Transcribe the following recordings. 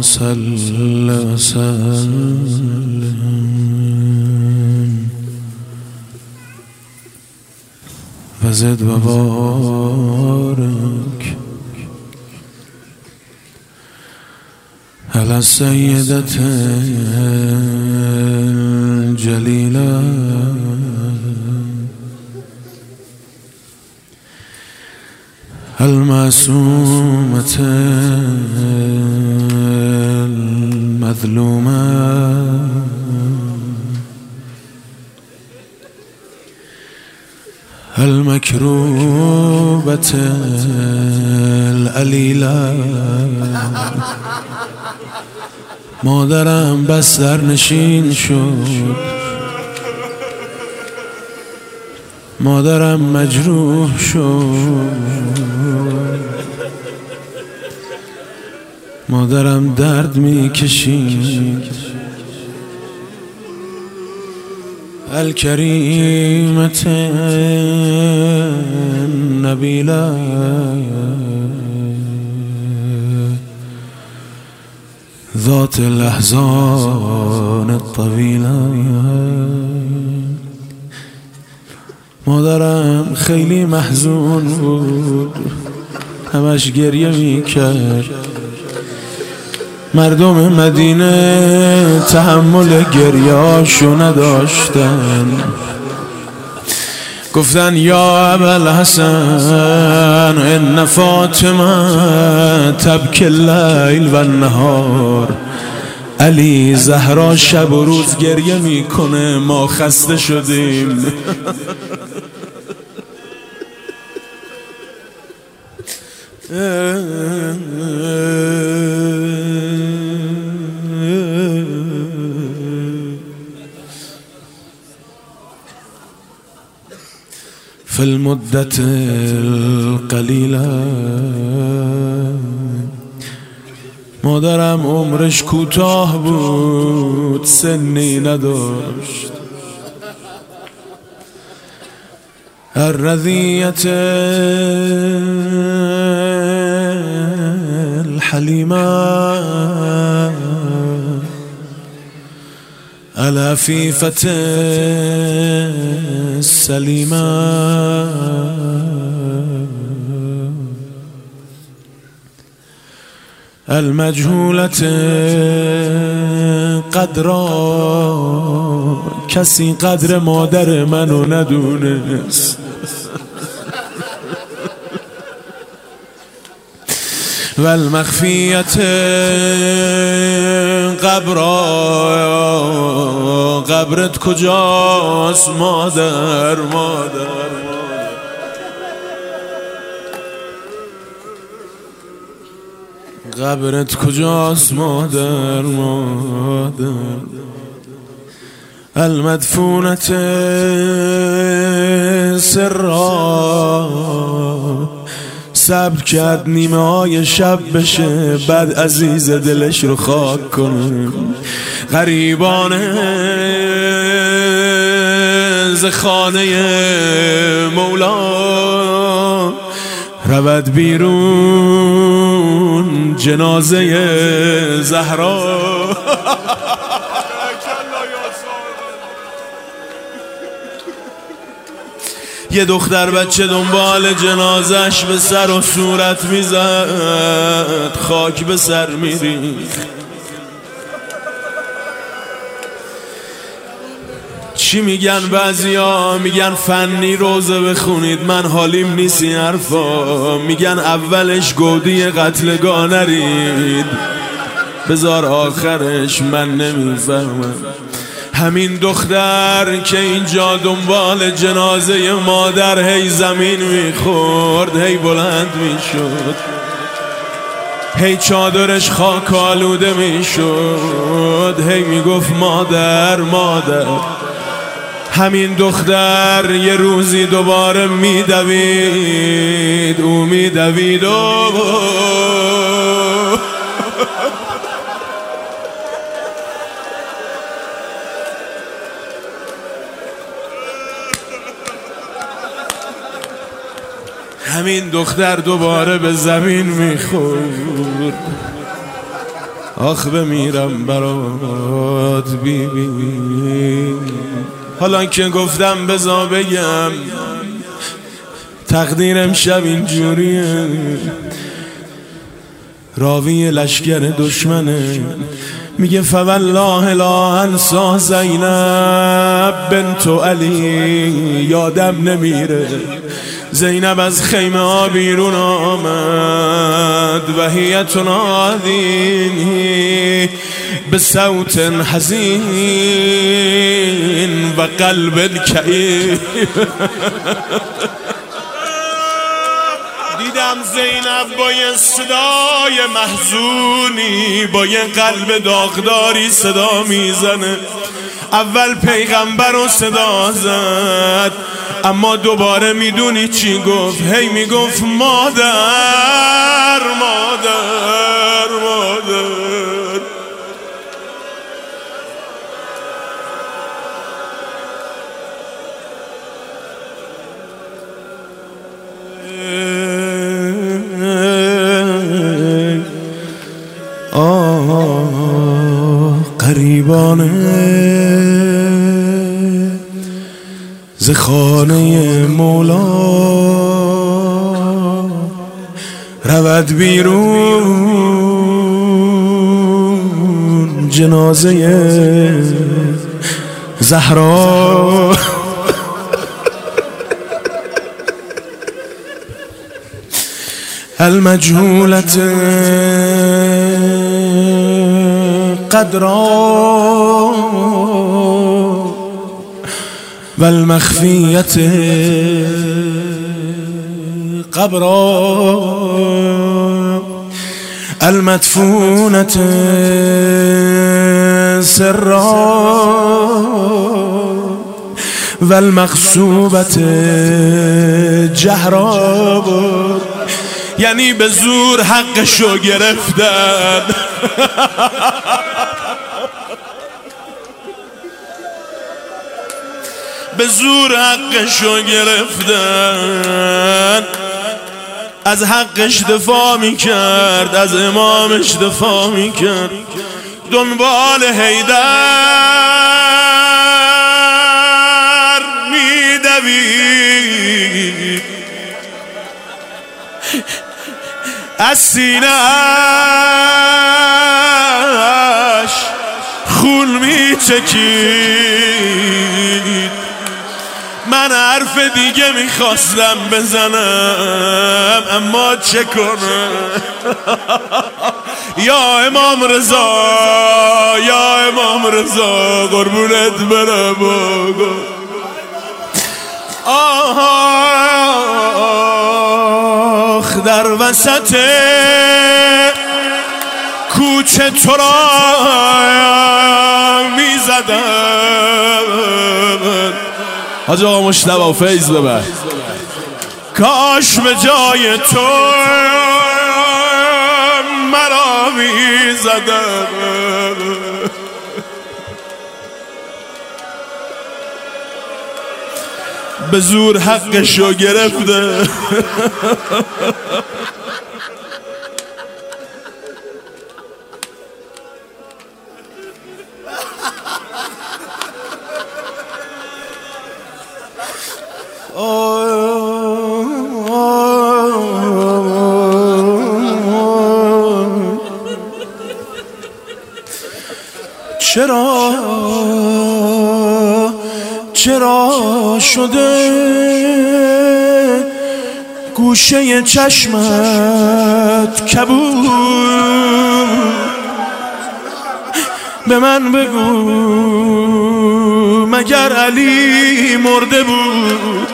صل وسلم وزد وبارك على السيدة الجليلة المعصومة المظلومة المكروبة العلیلة. مادرم بستر نشین شد، مادرم مجروح شد، مادرم درد میکشید. الکریمة النبیلة ذات الاحزان الطویلة. مادرم خیلی محزون بود، همش گریه میکرد. مردم مدینه تحمل گریه‌اشو نداشتن، گفتن یا ابوالحسن ان فاطمه تبکی اللیل و النهار. علی زهرا شب و روز گریه میکنه، ما خسته شدیم. في المدة القلیله مادرم عمرش کوتاه بود، سنی نداشت. الرضیة الحلیمة العفیفة السلیمة المجهولة قدرا. کسی قدر مادر منو ندونست. و المخفیة قبرا. قبرت کجاست مادر؟ قبرت کجاست مادر؟ المدفونة سرا. صبر کرد نیمه های شب بشه، بعد عزیز دلش رو خاک کنه. غریبانه ز خانه مولا رود بیرون جنازه زهرا. یه دختر بچه دنبال جنازش به سر و صورت میزد، خاک به سر میریخت. چی میگن بعضیا؟ میگن فنی روزه بخونید، من حالیم نیست این حرفا. میگن اولش گودی قتلگاه نرید، بذار آخرش، من نمیفهمم. همین دختر که اینجا دنبال جنازه مادر هی زمین میخورد، هی بلند میشد، هی چادرش خاک آلوده میشد، هی میگفت مادر مادر. همین دختر یه روزی دوباره میدوید، او میدوید و همین دختر دوباره به زمین میخورد. آخ بمیرم برات بی بی. حالا که گفتم بذار بگم تقدیرم شب اینجوریه، راوی لشکر دشمنه میگه فوالله لا انسا زینب بنت علی. یادم نمیره زینب از خیمه ها بیرون آمد و هی تنادی به صوت حزین و قلب کئیب. دیدم زینب با یه صدای محزونی با یه قلب داغداری صدا میزنه. اول پیغمبر رو صدا زد، اما دوباره میدونی چی گفت؟ هی میگفت مادر مادر مادر. قریبانه ز خانه مولا رود بیرون جنازه زهرا. المجهولت قدرا و المخفیت قبرا المدفونت سرا و المغصوبت جهرا. یعنی به زور حقشو گرفتن. به زور حقشو گرفتن. از حقش دفاع میکرد، از امامش دفاع میکرد، دنبال حیدر میدوید، از سینه‌اش خون میچکید. من حرف دیگه میخواستم بزنم اما چه کنم؟ یا امام رضا، یا امام رضا قربونت برم. آخ در وسط کوچه تو را میزدم. حاج آقا مجتبی فیض ببر. کاش به جای تو مرا میزدم. به زور حقشو گرفته. چرا شده گوشه چشمت کبود؟ به من بگو مگر علی مرده بود؟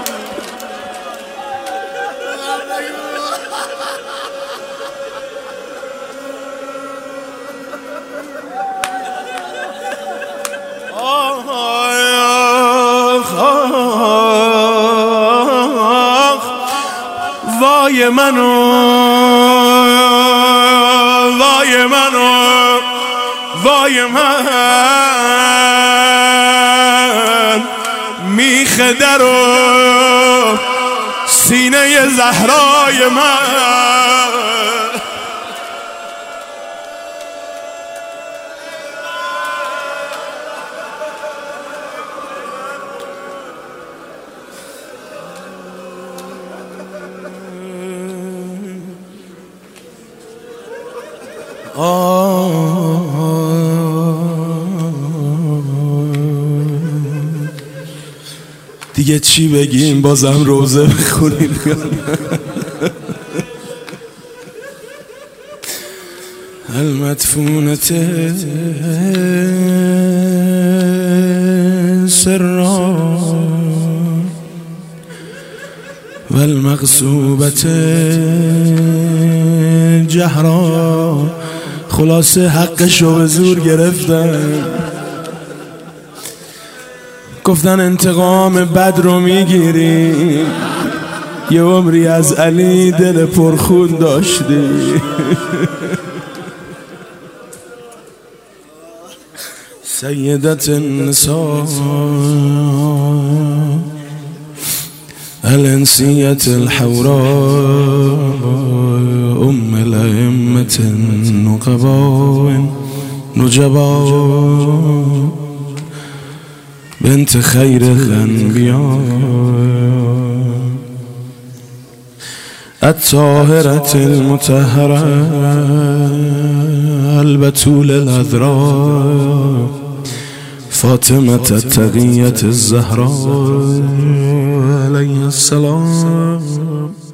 وای منو، وای منو، وای من، میخه در و سینه زهرای من. دیگه چی بگیم، بازم روزه بخونیم. المدفونة سرا والمغصوبة جهرا. خلاصه حقشو به زور گرفتن، گفتن انتقام بد رو میگیریم، یه عمری از علی دل پرخون داشتی. سیدت النساء الانسیت الحوراء ام الائمة النقباء نجباء بنت خیر الانبیاء الطاهرة المطهرة البتول العذراء فاطمة التقية الزهراء علیها السلام.